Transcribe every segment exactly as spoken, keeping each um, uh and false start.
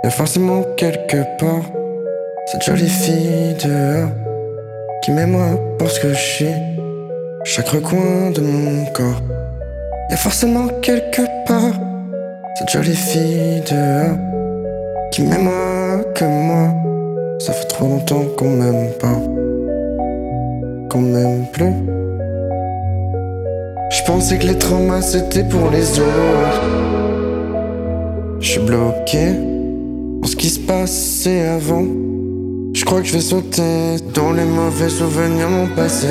Y'a forcément quelque part cette jolie fille dehors qui met moi pour ce que je suis, chaque recoin de mon corps. Y'a forcément quelque part cette jolie fille dehors qui met moi que moi. Ça fait trop longtemps qu'on m'aime pas, qu'on m'aime plus. J'pensais que les traumas c'était pour les autres. J'suis bloqué dans ce qui se passait avant. J'crois que je vais sauter dans les mauvais souvenirs mon passé.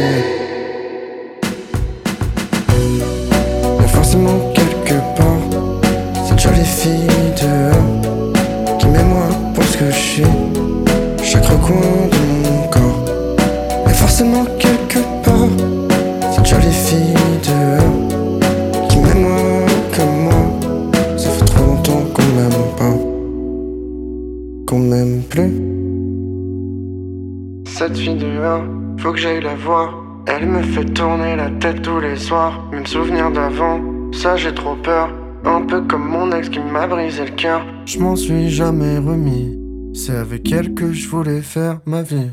Y'a forcément quelque part cette jolie fille dehors qui met moi pour ce que je suis, chaque recoin de mon corps. Y'a forcément quelque part cette jolie fille dehors qui met moi comme moi. Ça fait trop longtemps qu'on m'aime pas, qu'on m'aime plus. Cette fille dehors, faut que j'aille la voir. Elle me fait tourner la tête tous les soirs. Même souvenir d'avant, ça j'ai trop peur. Un peu comme mon ex qui m'a brisé le cœur. Je m'en suis jamais remis. C'est avec elle que je voulais faire ma vie.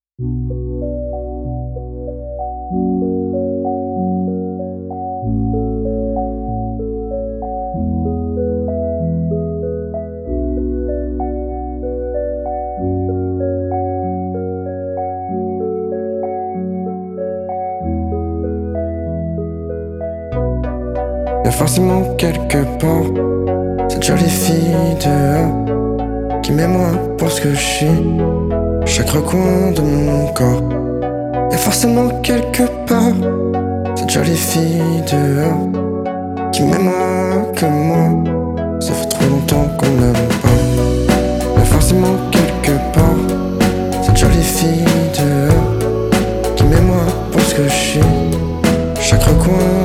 Y'a forcément quelque part cette jolie fille dehors qui met moi pour ce que je suis, chaque recoin de mon corps. Y'a forcément quelque part cette jolie fille dehors qui met moi que moi. Ça fait trop longtemps qu'on m'aime pas. Y'a forcément quelque part cette jolie fille dehors qui met moi pour ce que je suis, chaque recoin